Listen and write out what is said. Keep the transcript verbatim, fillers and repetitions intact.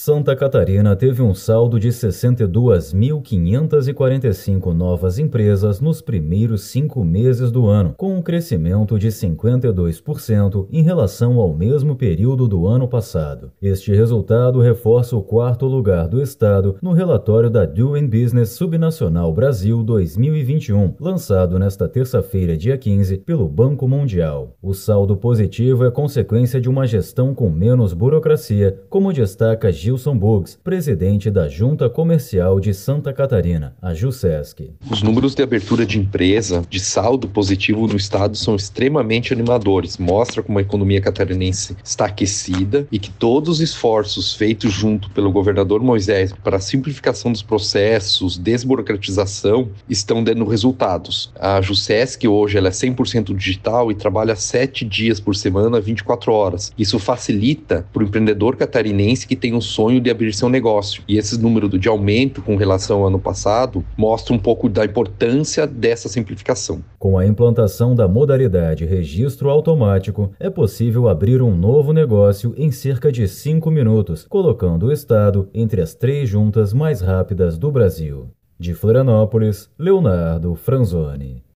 Santa Catarina teve um saldo de sessenta e duas mil quinhentas e quarenta e cinco novas empresas nos primeiros cinco meses do ano, com um crescimento de cinquenta e dois por cento em relação ao mesmo período do ano passado. Este resultado reforça o quarto lugar do estado no relatório da Doing Business Subnacional Brasil dois mil e vinte e um, lançado nesta terça-feira, dia quinze, pelo Banco Mundial. O saldo positivo é consequência de uma gestão com menos burocracia, como destaca Gilson Bugs, presidente da Junta Comercial de Santa Catarina, a JUSESC. Os números de abertura de empresa, de saldo positivo no estado são extremamente animadores. Mostra como a economia catarinense está aquecida e que todos os esforços feitos junto pelo governador Moisés para a simplificação dos processos, desburocratização, estão dando resultados. A JUSESC hoje ela é cem por cento digital e trabalha sete dias por semana, vinte e quatro horas. Isso facilita para o empreendedor catarinense que tem um sonho de abrir seu negócio. E esse número de aumento com relação ao ano passado mostra um pouco da importância dessa simplificação. Com a implantação da modalidade registro automático, é possível abrir um novo negócio em cerca de cinco minutos, colocando o estado entre as três juntas mais rápidas do Brasil. De Florianópolis, Leonardo Franzoni.